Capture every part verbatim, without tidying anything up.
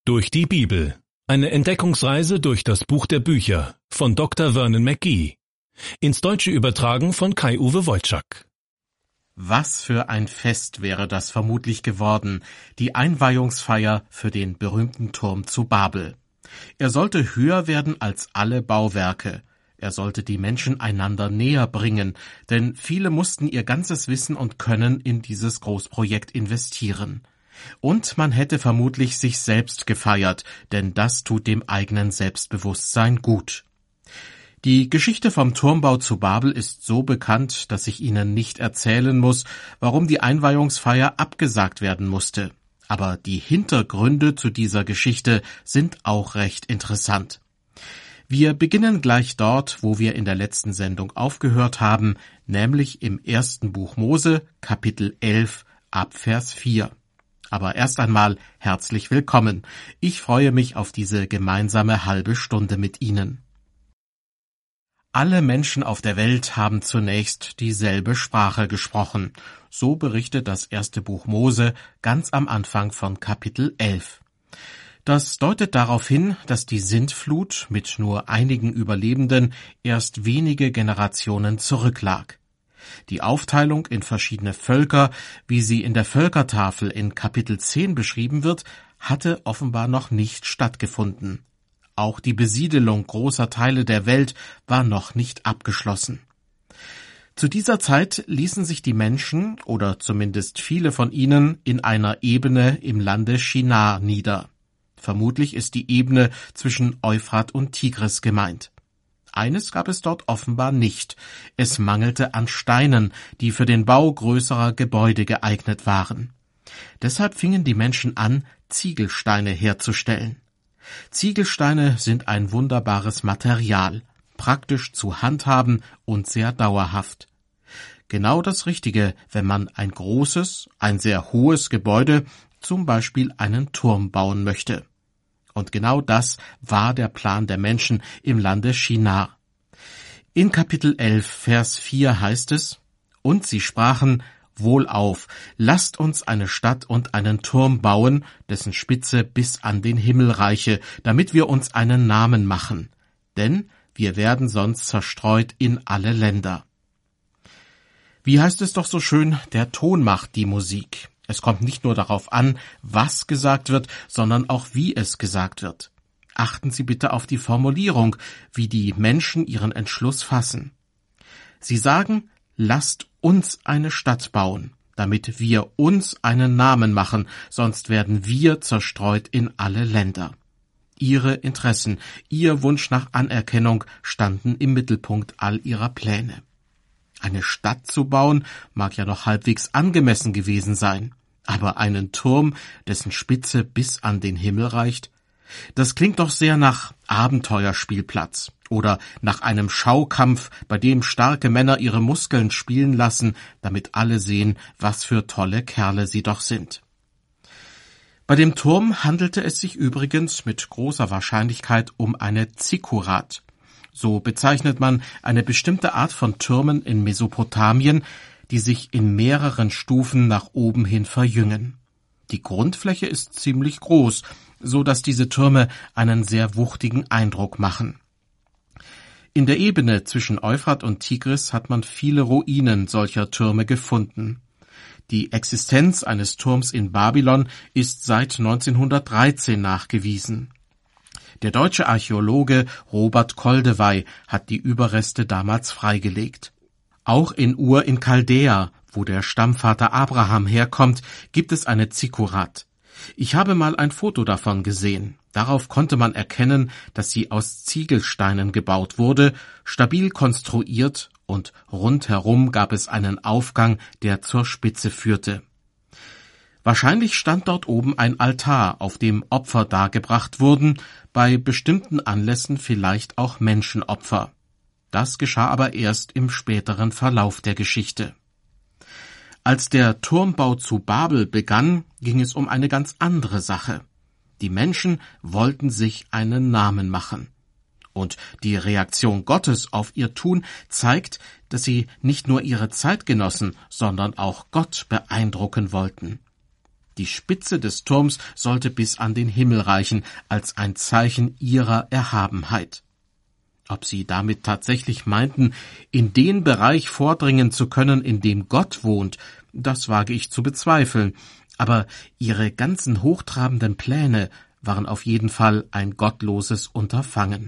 Durch die Bibel. Eine Entdeckungsreise durch das Buch der Bücher von Doktor Vernon McGee. Ins Deutsche übertragen von Kai-Uwe Wojczak. Was für ein Fest wäre das vermutlich geworden, die Einweihungsfeier für den berühmten Turm zu Babel. Er sollte höher werden als alle Bauwerke. Er sollte die Menschen einander näher bringen, denn viele mussten ihr ganzes Wissen und Können in dieses Großprojekt investieren. Und man hätte vermutlich sich selbst gefeiert, denn das tut dem eigenen Selbstbewusstsein gut. Die Geschichte vom Turmbau zu Babel ist so bekannt, dass ich Ihnen nicht erzählen muss, warum die Einweihungsfeier abgesagt werden musste. Aber die Hintergründe zu dieser Geschichte sind auch recht interessant. Wir beginnen gleich dort, wo wir in der letzten Sendung aufgehört haben, nämlich im ersten Buch Mose, Kapitel elf, ab Vers vier. Aber erst einmal herzlich willkommen. Ich freue mich auf diese gemeinsame halbe Stunde mit Ihnen. Alle Menschen auf der Welt haben zunächst dieselbe Sprache gesprochen. So berichtet das erste Buch Mose ganz am Anfang von Kapitel elf. Das deutet darauf hin, dass die Sintflut mit nur einigen Überlebenden erst wenige Generationen zurücklag. Die Aufteilung in verschiedene Völker, wie sie in der Völkertafel in Kapitel zehn beschrieben wird, hatte offenbar noch nicht stattgefunden. Auch die Besiedelung großer Teile der Welt war noch nicht abgeschlossen. Zu dieser Zeit ließen sich die Menschen, oder zumindest viele von ihnen, in einer Ebene im Lande Shinar nieder. Vermutlich ist die Ebene zwischen Euphrat und Tigris gemeint. Eines gab es dort offenbar nicht. Es mangelte an Steinen, die für den Bau größerer Gebäude geeignet waren. Deshalb fingen die Menschen an, Ziegelsteine herzustellen. Ziegelsteine sind ein wunderbares Material, praktisch zu handhaben und sehr dauerhaft. Genau das Richtige, wenn man ein großes, ein sehr hohes Gebäude, zum Beispiel einen Turm bauen möchte. Und genau das war der Plan der Menschen im Lande Shinar. In Kapitel elf, Vers vier heißt es, »Und sie sprachen, Wohlauf, lasst uns eine Stadt und einen Turm bauen, dessen Spitze bis an den Himmel reiche, damit wir uns einen Namen machen. Denn wir werden sonst zerstreut in alle Länder.« Wie heißt es doch so schön, der Ton macht die Musik. Es kommt nicht nur darauf an, was gesagt wird, sondern auch wie es gesagt wird. Achten Sie bitte auf die Formulierung, wie die Menschen ihren Entschluss fassen. Sie sagen, lasst uns eine Stadt bauen, damit wir uns einen Namen machen, sonst werden wir zerstreut in alle Länder. Ihre Interessen, Ihr Wunsch nach Anerkennung standen im Mittelpunkt all Ihrer Pläne. Eine Stadt zu bauen, mag ja noch halbwegs angemessen gewesen sein, aber einen Turm, dessen Spitze bis an den Himmel reicht, das klingt doch sehr nach Abenteuerspielplatz oder nach einem Schaukampf, bei dem starke Männer ihre Muskeln spielen lassen, damit alle sehen, was für tolle Kerle sie doch sind. Bei dem Turm handelte es sich übrigens mit großer Wahrscheinlichkeit um eine Zikkurat. So bezeichnet man eine bestimmte Art von Türmen in Mesopotamien, die sich in mehreren Stufen nach oben hin verjüngen. Die Grundfläche ist ziemlich groß, so dass diese Türme einen sehr wuchtigen Eindruck machen. In der Ebene zwischen Euphrat und Tigris hat man viele Ruinen solcher Türme gefunden. Die Existenz eines Turms in Babylon ist seit neunzehnhundertdreizehn nachgewiesen. Der deutsche Archäologe Robert Koldewey hat die Überreste damals freigelegt. Auch in Ur in Chaldea, wo der Stammvater Abraham herkommt, gibt es eine Zikkurat. Ich habe mal ein Foto davon gesehen. Darauf konnte man erkennen, dass sie aus Ziegelsteinen gebaut wurde, stabil konstruiert, und rundherum gab es einen Aufgang, der zur Spitze führte. Wahrscheinlich stand dort oben ein Altar, auf dem Opfer dargebracht wurden, bei bestimmten Anlässen vielleicht auch Menschenopfer. Das geschah aber erst im späteren Verlauf der Geschichte. Als der Turmbau zu Babel begann, ging es um eine ganz andere Sache. Die Menschen wollten sich einen Namen machen. Und die Reaktion Gottes auf ihr Tun zeigt, dass sie nicht nur ihre Zeitgenossen, sondern auch Gott beeindrucken wollten. Die Spitze des Turms sollte bis an den Himmel reichen, als ein Zeichen ihrer Erhabenheit. Ob sie damit tatsächlich meinten, in den Bereich vordringen zu können, in dem Gott wohnt, das wage ich zu bezweifeln, aber ihre ganzen hochtrabenden Pläne waren auf jeden Fall ein gottloses Unterfangen.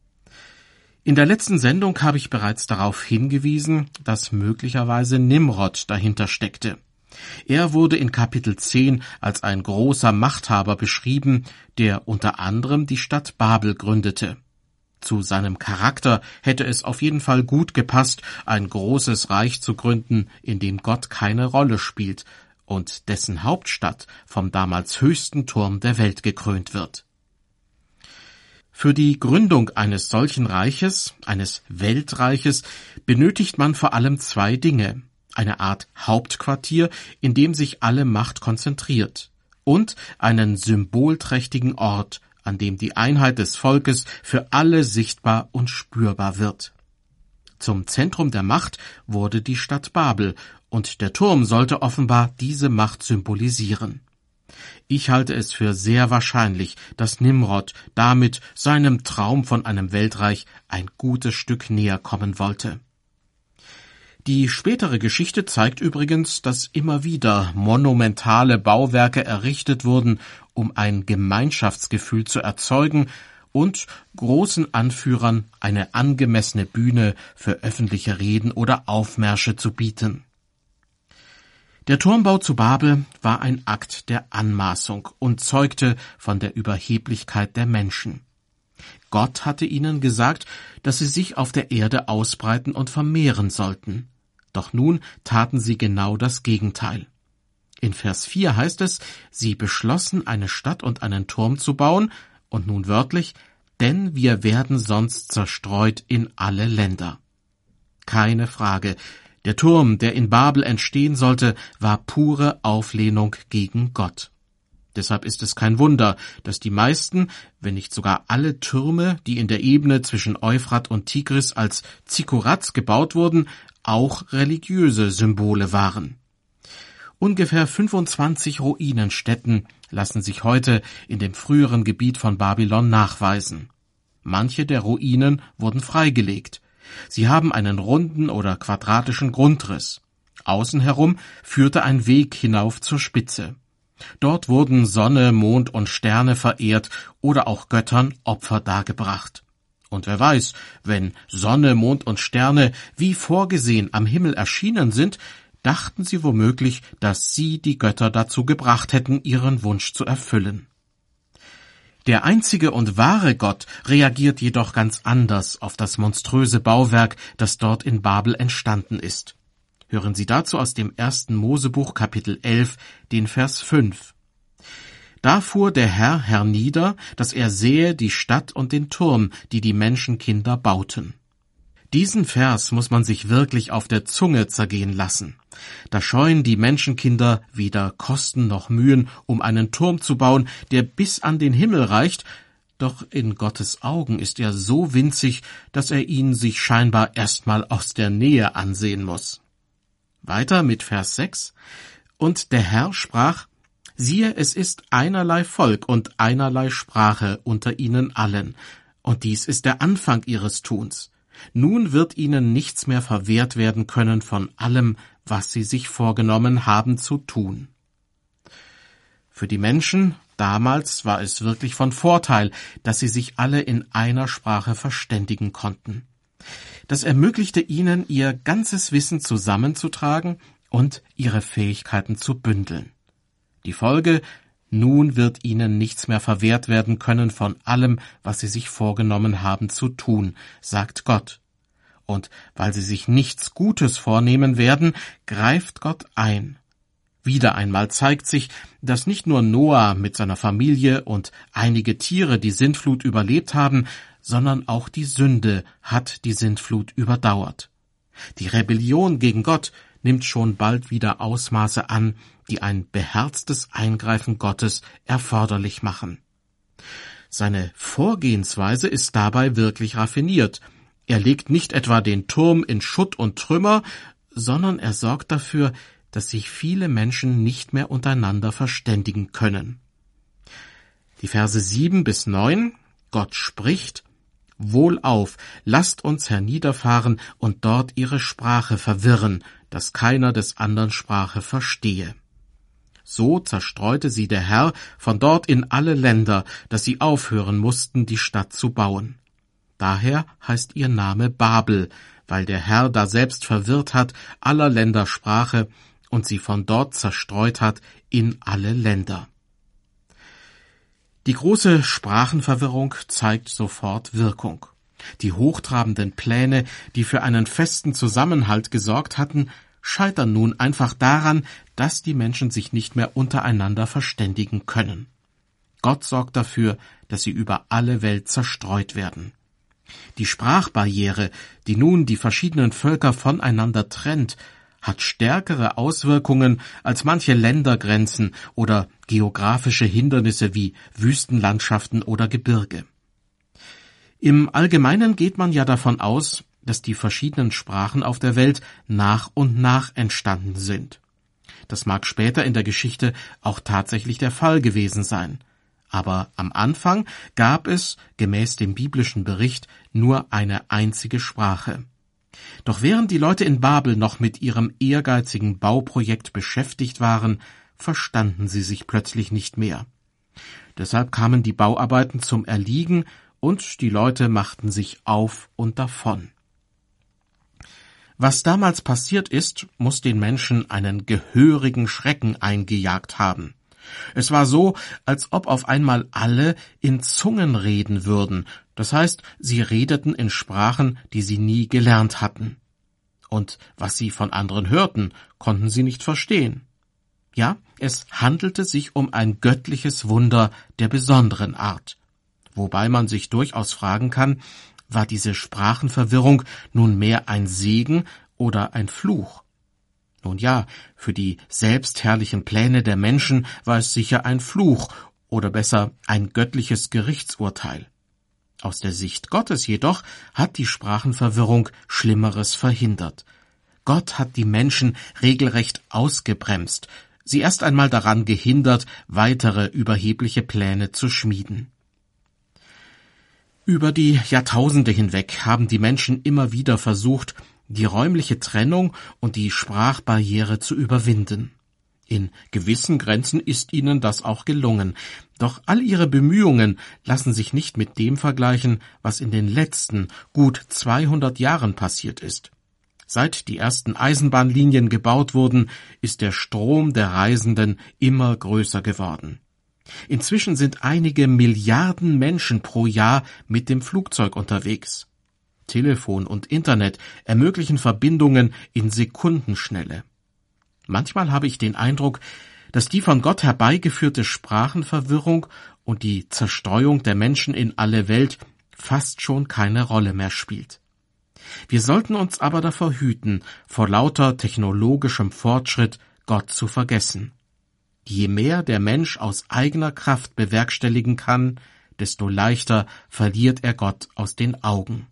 In der letzten Sendung habe ich bereits darauf hingewiesen, dass möglicherweise Nimrod dahinter steckte. Er wurde in Kapitel zehn als ein großer Machthaber beschrieben, der unter anderem die Stadt Babel gründete. Zu seinem Charakter hätte es auf jeden Fall gut gepasst, ein großes Reich zu gründen, in dem Gott keine Rolle spielt und dessen Hauptstadt vom damals höchsten Turm der Welt gekrönt wird. Für die Gründung eines solchen Reiches, eines Weltreiches, benötigt man vor allem zwei Dinge: eine Art Hauptquartier, in dem sich alle Macht konzentriert, und einen symbolträchtigen Ort, an dem die Einheit des Volkes für alle sichtbar und spürbar wird. Zum Zentrum der Macht wurde die Stadt Babel, und der Turm sollte offenbar diese Macht symbolisieren. Ich halte es für sehr wahrscheinlich, dass Nimrod damit seinem Traum von einem Weltreich ein gutes Stück näher kommen wollte. Die spätere Geschichte zeigt übrigens, dass immer wieder monumentale Bauwerke errichtet wurden, um ein Gemeinschaftsgefühl zu erzeugen und großen Anführern eine angemessene Bühne für öffentliche Reden oder Aufmärsche zu bieten. Der Turmbau zu Babel war ein Akt der Anmaßung und zeugte von der Überheblichkeit der Menschen. Gott hatte ihnen gesagt, dass sie sich auf der Erde ausbreiten und vermehren sollten. Doch nun taten sie genau das Gegenteil. In Vers vier heißt es, sie beschlossen, eine Stadt und einen Turm zu bauen, und nun wörtlich, denn wir werden sonst zerstreut in alle Länder. Keine Frage, der Turm, der in Babel entstehen sollte, war pure Auflehnung gegen Gott. Deshalb ist es kein Wunder, dass die meisten, wenn nicht sogar alle Türme, die in der Ebene zwischen Euphrat und Tigris als Zikkurats gebaut wurden, auch religiöse Symbole waren. Ungefähr fünfundzwanzig Ruinenstätten lassen sich heute in dem früheren Gebiet von Babylon nachweisen. Manche der Ruinen wurden freigelegt. Sie haben einen runden oder quadratischen Grundriss. Außen herum führte ein Weg hinauf zur Spitze. Dort wurden Sonne, Mond und Sterne verehrt oder auch Göttern Opfer dargebracht. Und wer weiß, wenn Sonne, Mond und Sterne wie vorgesehen am Himmel erschienen sind, dachten sie womöglich, dass sie die Götter dazu gebracht hätten, ihren Wunsch zu erfüllen. Der einzige und wahre Gott reagiert jedoch ganz anders auf das monströse Bauwerk, das dort in Babel entstanden ist. Hören Sie dazu aus dem ersten Mosebuch Kapitel elf, den Vers fünf. Da fuhr der Herr hernieder, dass er sähe die Stadt und den Turm, die die Menschenkinder bauten. Diesen Vers muss man sich wirklich auf der Zunge zergehen lassen. Da scheuen die Menschenkinder weder Kosten noch Mühen, um einen Turm zu bauen, der bis an den Himmel reicht, doch in Gottes Augen ist er so winzig, dass er ihn sich scheinbar erstmal aus der Nähe ansehen muss. Weiter mit Vers sechs. Und der Herr sprach, siehe, es ist einerlei Volk und einerlei Sprache unter ihnen allen, und dies ist der Anfang ihres Tuns. Nun wird ihnen nichts mehr verwehrt werden können von allem, was sie sich vorgenommen haben zu tun. Für die Menschen damals war es wirklich von Vorteil, dass sie sich alle in einer Sprache verständigen konnten. Das ermöglichte ihnen, ihr ganzes Wissen zusammenzutragen und ihre Fähigkeiten zu bündeln. Die Folge: nun wird ihnen nichts mehr verwehrt werden können von allem, was sie sich vorgenommen haben zu tun, sagt Gott. Und weil sie sich nichts Gutes vornehmen werden, greift Gott ein. Wieder einmal zeigt sich, dass nicht nur Noah mit seiner Familie und einige Tiere die Sintflut überlebt haben, sondern auch die Sünde hat die Sintflut überdauert. Die Rebellion gegen Gott nimmt schon bald wieder Ausmaße an, die ein beherztes Eingreifen Gottes erforderlich machen. Seine Vorgehensweise ist dabei wirklich raffiniert. Er legt nicht etwa den Turm in Schutt und Trümmer, sondern er sorgt dafür, dass sich viele Menschen nicht mehr untereinander verständigen können. Die Verse sieben bis neun, Gott spricht: Wohlauf, lasst uns herniederfahren und dort ihre Sprache verwirren, dass keiner des andern Sprache verstehe. So zerstreute sie der Herr von dort in alle Länder, dass sie aufhören mussten, die Stadt zu bauen. Daher heißt ihr Name Babel, weil der Herr daselbst verwirrt hat aller Länder Sprache und sie von dort zerstreut hat in alle Länder. Die große Sprachenverwirrung zeigt sofort Wirkung. Die hochtrabenden Pläne, die für einen festen Zusammenhalt gesorgt hatten, scheitern nun einfach daran, dass die Menschen sich nicht mehr untereinander verständigen können. Gott sorgt dafür, dass sie über alle Welt zerstreut werden. Die Sprachbarriere, die nun die verschiedenen Völker voneinander trennt, hat stärkere Auswirkungen als manche Ländergrenzen oder geografische Hindernisse wie Wüstenlandschaften oder Gebirge. Im Allgemeinen geht man ja davon aus, dass die verschiedenen Sprachen auf der Welt nach und nach entstanden sind. Das mag später in der Geschichte auch tatsächlich der Fall gewesen sein. Aber am Anfang gab es, gemäß dem biblischen Bericht, nur eine einzige Sprache. Doch während die Leute in Babel noch mit ihrem ehrgeizigen Bauprojekt beschäftigt waren, verstanden sie sich plötzlich nicht mehr. Deshalb kamen die Bauarbeiten zum Erliegen und die Leute machten sich auf und davon. Was damals passiert ist, muss den Menschen einen gehörigen Schrecken eingejagt haben. Es war so, als ob auf einmal alle in Zungen reden würden, das heißt, sie redeten in Sprachen, die sie nie gelernt hatten. Und was sie von anderen hörten, konnten sie nicht verstehen. Ja, es handelte sich um ein göttliches Wunder der besonderen Art. Wobei man sich durchaus fragen kann, war diese Sprachenverwirrung nun mehr ein Segen oder ein Fluch? Nun ja, für die selbstherrlichen Pläne der Menschen war es sicher ein Fluch oder besser ein göttliches Gerichtsurteil. Aus der Sicht Gottes jedoch hat die Sprachenverwirrung Schlimmeres verhindert. Gott hat die Menschen regelrecht ausgebremst, sie erst einmal daran gehindert, weitere überhebliche Pläne zu schmieden. Über die Jahrtausende hinweg haben die Menschen immer wieder versucht, die räumliche Trennung und die Sprachbarriere zu überwinden. In gewissen Grenzen ist ihnen das auch gelungen, doch all ihre Bemühungen lassen sich nicht mit dem vergleichen, was in den letzten gut zweihundert Jahren passiert ist. Seit die ersten Eisenbahnlinien gebaut wurden, ist der Strom der Reisenden immer größer geworden. Inzwischen sind einige Milliarden Menschen pro Jahr mit dem Flugzeug unterwegs. Telefon und Internet ermöglichen Verbindungen in Sekundenschnelle. Manchmal habe ich den Eindruck, dass die von Gott herbeigeführte Sprachenverwirrung und die Zerstreuung der Menschen in alle Welt fast schon keine Rolle mehr spielt. Wir sollten uns aber davor hüten, vor lauter technologischem Fortschritt Gott zu vergessen. Je mehr der Mensch aus eigener Kraft bewerkstelligen kann, desto leichter verliert er Gott aus den Augen.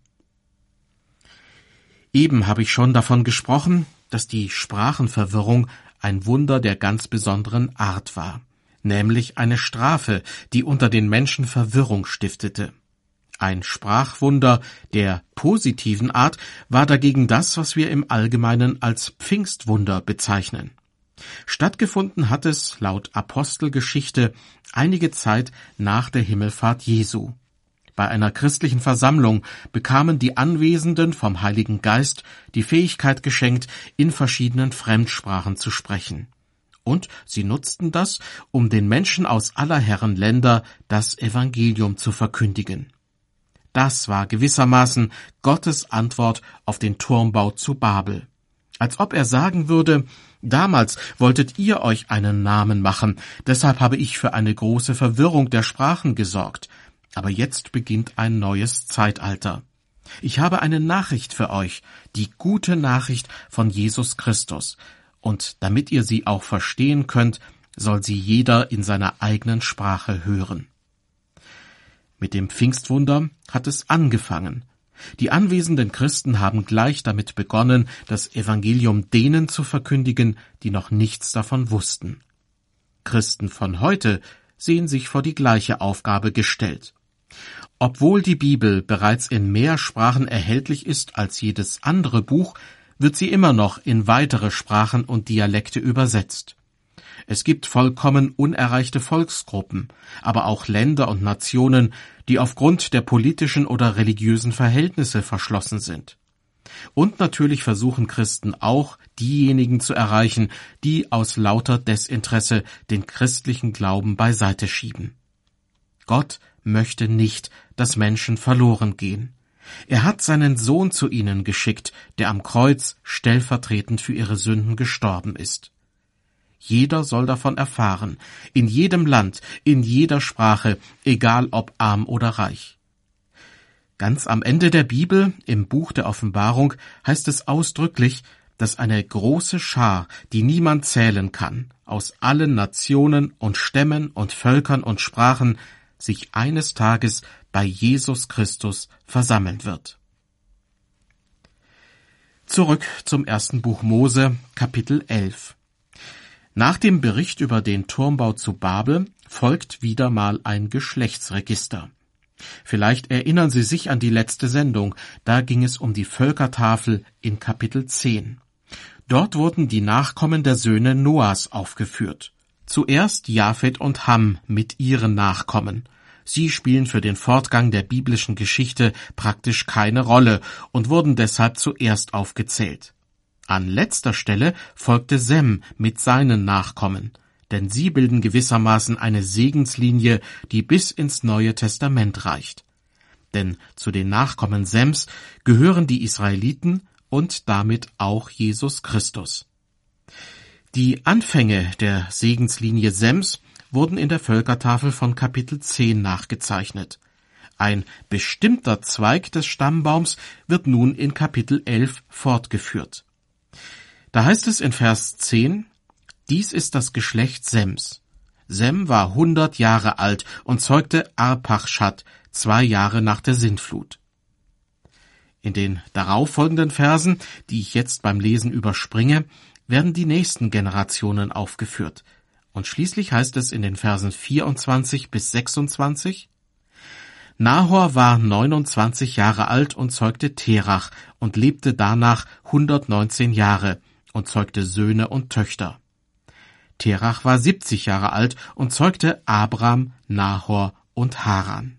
Eben habe ich schon davon gesprochen, dass die Sprachenverwirrung ein Wunder der ganz besonderen Art war, nämlich eine Strafe, die unter den Menschen Verwirrung stiftete. Ein Sprachwunder der positiven Art war dagegen das, was wir im Allgemeinen als Pfingstwunder bezeichnen. Stattgefunden hat es laut Apostelgeschichte einige Zeit nach der Himmelfahrt Jesu. Bei einer christlichen Versammlung bekamen die Anwesenden vom Heiligen Geist die Fähigkeit geschenkt, in verschiedenen Fremdsprachen zu sprechen. Und sie nutzten das, um den Menschen aus aller Herren Länder das Evangelium zu verkündigen. Das war gewissermaßen Gottes Antwort auf den Turmbau zu Babel. Als ob er sagen würde, damals wolltet ihr euch einen Namen machen, deshalb habe ich für eine große Verwirrung der Sprachen gesorgt. Aber jetzt beginnt ein neues Zeitalter. Ich habe eine Nachricht für euch, die gute Nachricht von Jesus Christus. Und damit ihr sie auch verstehen könnt, soll sie jeder in seiner eigenen Sprache hören. Mit dem Pfingstwunder hat es angefangen. Die anwesenden Christen haben gleich damit begonnen, das Evangelium denen zu verkündigen, die noch nichts davon wussten. Christen von heute sehen sich vor die gleiche Aufgabe gestellt. Obwohl die Bibel bereits in mehr Sprachen erhältlich ist als jedes andere Buch, wird sie immer noch in weitere Sprachen und Dialekte übersetzt. Es gibt vollkommen unerreichte Volksgruppen, aber auch Länder und Nationen, die aufgrund der politischen oder religiösen Verhältnisse verschlossen sind. Und natürlich versuchen Christen auch, diejenigen zu erreichen, die aus lauter Desinteresse den christlichen Glauben beiseite schieben. Gott möchte nicht, dass Menschen verloren gehen. Er hat seinen Sohn zu ihnen geschickt, der am Kreuz stellvertretend für ihre Sünden gestorben ist. Jeder soll davon erfahren, in jedem Land, in jeder Sprache, egal ob arm oder reich. Ganz am Ende der Bibel, im Buch der Offenbarung, heißt es ausdrücklich, dass eine große Schar, die niemand zählen kann, aus allen Nationen und Stämmen und Völkern und Sprachen, sich eines Tages bei Jesus Christus versammeln wird. Zurück zum ersten Buch Mose, Kapitel elf. Nach dem Bericht über den Turmbau zu Babel folgt wieder mal ein Geschlechtsregister. Vielleicht erinnern Sie sich an die letzte Sendung, da ging es um die Völkertafel in Kapitel zehn. Dort wurden die Nachkommen der Söhne Noahs aufgeführt. Zuerst Japhet und Ham mit ihren Nachkommen. Sie spielen für den Fortgang der biblischen Geschichte praktisch keine Rolle und wurden deshalb zuerst aufgezählt. An letzter Stelle folgte Sem mit seinen Nachkommen, denn sie bilden gewissermaßen eine Segenslinie, die bis ins Neue Testament reicht. Denn zu den Nachkommen Sems gehören die Israeliten und damit auch Jesus Christus. Die Anfänge der Segenslinie Sems wurden in der Völkertafel von Kapitel zehn nachgezeichnet. Ein bestimmter Zweig des Stammbaums wird nun in Kapitel elf fortgeführt. Da heißt es in Vers zehn, dies ist das Geschlecht Sems. Sem war hundert Jahre alt und zeugte Arpachschad, zwei Jahre nach der Sintflut. In den darauffolgenden Versen, die ich jetzt beim Lesen überspringe, werden die nächsten Generationen aufgeführt. Und schließlich heißt es in den Versen vierundzwanzig bis sechsundzwanzig, Nahor war neunundzwanzig Jahre alt und zeugte Terach und lebte danach hundertneunzehn Jahre und zeugte Söhne und Töchter. Terach war siebzig Jahre alt und zeugte Abram, Nahor und Haran.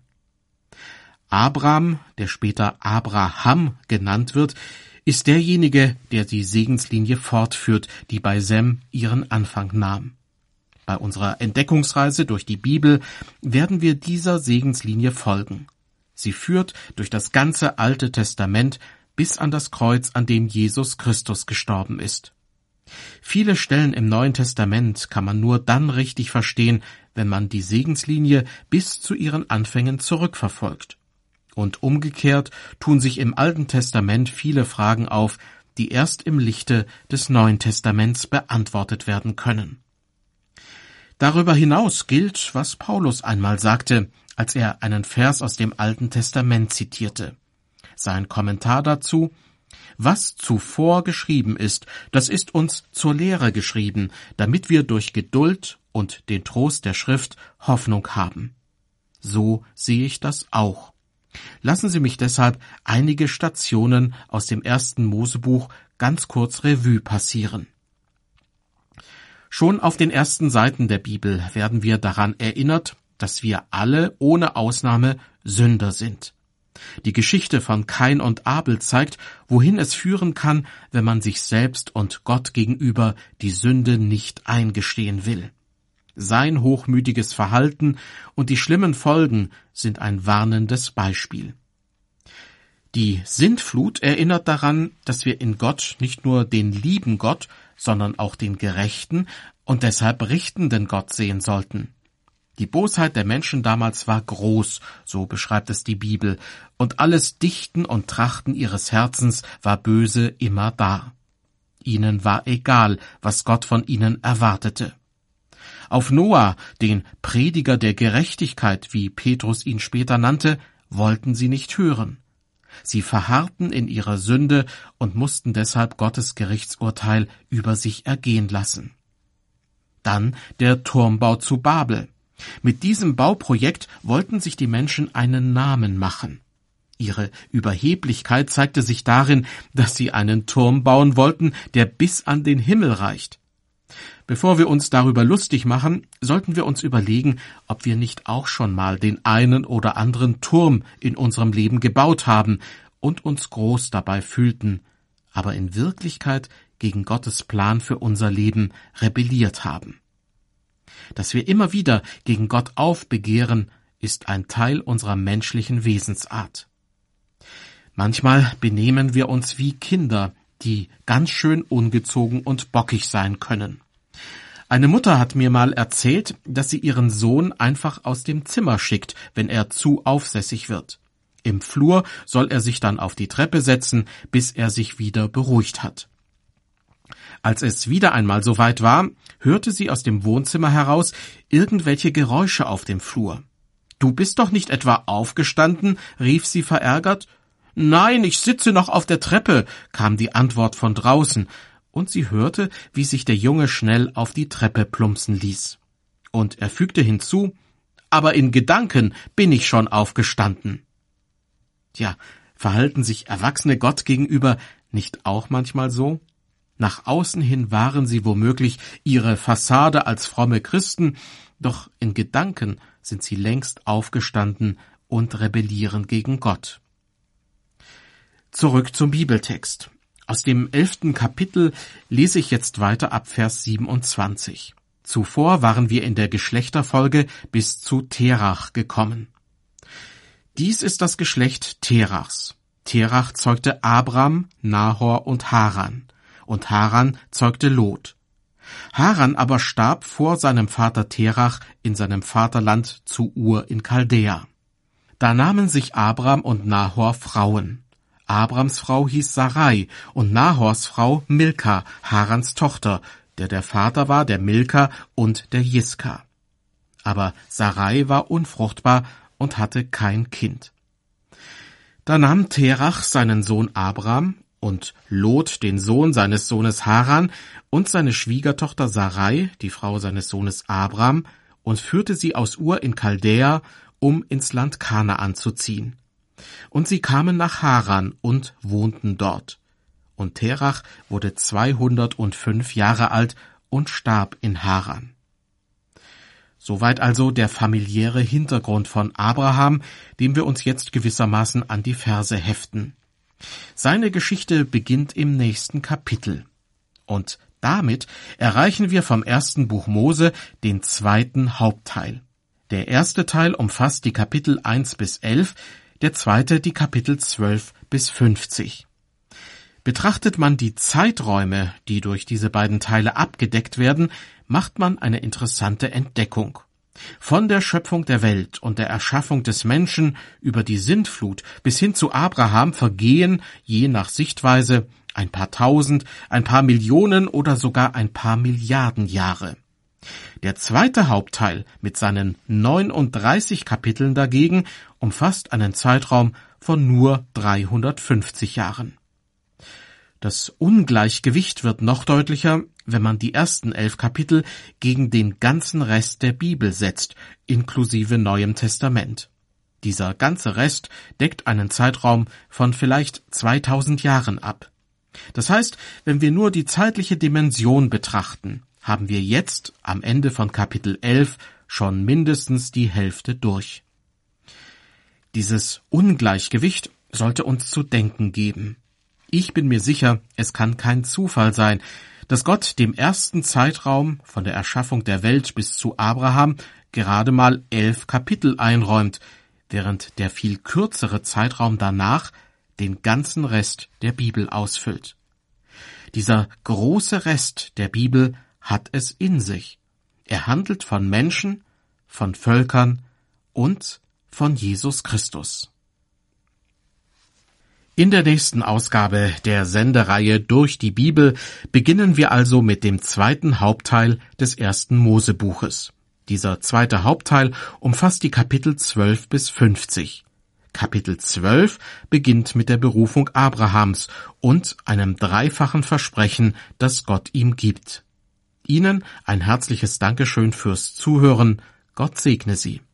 Abram, der später Abraham genannt wird, ist derjenige, der die Segenslinie fortführt, die bei Sem ihren Anfang nahm. Bei unserer Entdeckungsreise durch die Bibel werden wir dieser Segenslinie folgen. Sie führt durch das ganze Alte Testament bis an das Kreuz, an dem Jesus Christus gestorben ist. Viele Stellen im Neuen Testament kann man nur dann richtig verstehen, wenn man die Segenslinie bis zu ihren Anfängen zurückverfolgt. Und umgekehrt tun sich im Alten Testament viele Fragen auf, die erst im Lichte des Neuen Testaments beantwortet werden können. Darüber hinaus gilt, was Paulus einmal sagte, als er einen Vers aus dem Alten Testament zitierte. Sein Kommentar dazu: Was zuvor geschrieben ist, das ist uns zur Lehre geschrieben, damit wir durch Geduld und den Trost der Schrift Hoffnung haben. So sehe ich das auch. Lassen Sie mich deshalb einige Stationen aus dem ersten Mosebuch ganz kurz Revue passieren. Schon auf den ersten Seiten der Bibel werden wir daran erinnert, dass wir alle ohne Ausnahme Sünder sind. Die Geschichte von Kain und Abel zeigt, wohin es führen kann, wenn man sich selbst und Gott gegenüber die Sünde nicht eingestehen will. Sein hochmütiges Verhalten und die schlimmen Folgen sind ein warnendes Beispiel. Die Sintflut erinnert daran, dass wir in Gott nicht nur den lieben Gott, sondern auch den gerechten und deshalb richtenden Gott sehen sollten. Die Bosheit der Menschen damals war groß, so beschreibt es die Bibel, und alles Dichten und Trachten ihres Herzens war böse immer da. Ihnen war egal, was Gott von ihnen erwartete. Auf Noah, den Prediger der Gerechtigkeit, wie Petrus ihn später nannte, wollten sie nicht hören. Sie verharrten in ihrer Sünde und mussten deshalb Gottes Gerichtsurteil über sich ergehen lassen. Dann der Turmbau zu Babel. Mit diesem Bauprojekt wollten sich die Menschen einen Namen machen. Ihre Überheblichkeit zeigte sich darin, dass sie einen Turm bauen wollten, der bis an den Himmel reicht. Bevor wir uns darüber lustig machen, sollten wir uns überlegen, ob wir nicht auch schon mal den einen oder anderen Turm in unserem Leben gebaut haben und uns groß dabei fühlten, aber in Wirklichkeit gegen Gottes Plan für unser Leben rebelliert haben. Dass wir immer wieder gegen Gott aufbegehren, ist ein Teil unserer menschlichen Wesensart. Manchmal benehmen wir uns wie Kinder, die ganz schön ungezogen und bockig sein können. Eine Mutter hat mir mal erzählt, dass sie ihren Sohn einfach aus dem Zimmer schickt, wenn er zu aufsässig wird. Im Flur soll er sich dann auf die Treppe setzen, bis er sich wieder beruhigt hat. Als es wieder einmal soweit war, hörte sie aus dem Wohnzimmer heraus irgendwelche Geräusche auf dem Flur. »Du bist doch nicht etwa aufgestanden?« rief sie verärgert. »Nein, ich sitze noch auf der Treppe«, kam die Antwort von draußen, und sie hörte, wie sich der Junge schnell auf die Treppe plumpsen ließ. Und er fügte hinzu, »Aber in Gedanken bin ich schon aufgestanden.« Tja, verhalten sich Erwachsene Gott gegenüber nicht auch manchmal so? Nach außen hin wahren sie womöglich ihre Fassade als fromme Christen, doch in Gedanken sind sie längst aufgestanden und rebellieren gegen Gott. Zurück zum Bibeltext. Aus dem elften Kapitel lese ich jetzt weiter ab Vers siebenundzwanzig. Zuvor waren wir in der Geschlechterfolge bis zu Terach gekommen. Dies ist das Geschlecht Terachs. Terach zeugte Abram, Nahor und Haran. Und Haran zeugte Lot. Haran aber starb vor seinem Vater Terach in seinem Vaterland zu Ur in Chaldea. Da nahmen sich Abram und Nahor Frauen. Abrams Frau hieß Sarai und Nahors Frau Milka, Harans Tochter, der der Vater war der Milka und der Jiska. Aber Sarai war unfruchtbar und hatte kein Kind. Da nahm Terach seinen Sohn Abram und Lot den Sohn seines Sohnes Haran und seine Schwiegertochter Sarai, die Frau seines Sohnes Abram, und führte sie aus Ur in Chaldea, um ins Land Kanaan zu ziehen. Und sie kamen nach Haran und wohnten dort. Und Terach wurde zweihundertfünf Jahre alt und starb in Haran. Soweit also der familiäre Hintergrund von Abraham, dem wir uns jetzt gewissermaßen an die Verse heften. Seine Geschichte beginnt im nächsten Kapitel. Und damit erreichen wir vom ersten Buch Mose den zweiten Hauptteil. Der erste Teil umfasst die Kapitel eins bis elf, der zweite die Kapitel zwölf bis fünfzig. Betrachtet man die Zeiträume, die durch diese beiden Teile abgedeckt werden, macht man eine interessante Entdeckung. Von der Schöpfung der Welt und der Erschaffung des Menschen über die Sintflut bis hin zu Abraham vergehen, je nach Sichtweise, ein paar Tausend, ein paar Millionen oder sogar ein paar Milliarden Jahre. Der zweite Hauptteil mit seinen neununddreißig Kapiteln dagegen umfasst einen Zeitraum von nur dreihundertfünfzig Jahren. Das Ungleichgewicht wird noch deutlicher, wenn man die ersten elf Kapitel gegen den ganzen Rest der Bibel setzt, inklusive Neuem Testament. Dieser ganze Rest deckt einen Zeitraum von vielleicht zweitausend Jahren ab. Das heißt, wenn wir nur die zeitliche Dimension betrachten, haben wir jetzt am Ende von Kapitel elf schon mindestens die Hälfte durch. Dieses Ungleichgewicht sollte uns zu denken geben. Ich bin mir sicher, es kann kein Zufall sein, dass Gott dem ersten Zeitraum von der Erschaffung der Welt bis zu Abraham gerade mal elf Kapitel einräumt, während der viel kürzere Zeitraum danach den ganzen Rest der Bibel ausfüllt. Dieser große Rest der Bibel hat es in sich. Er handelt von Menschen, von Völkern und von Jesus Christus. In der nächsten Ausgabe der Sendereihe Durch die Bibel beginnen wir also mit dem zweiten Hauptteil des ersten Mosebuches. Dieser zweite Hauptteil umfasst die Kapitel zwölf bis fünfzig. Kapitel zwölf beginnt mit der Berufung Abrahams und einem dreifachen Versprechen, das Gott ihm gibt. Ihnen ein herzliches Dankeschön fürs Zuhören. Gott segne Sie.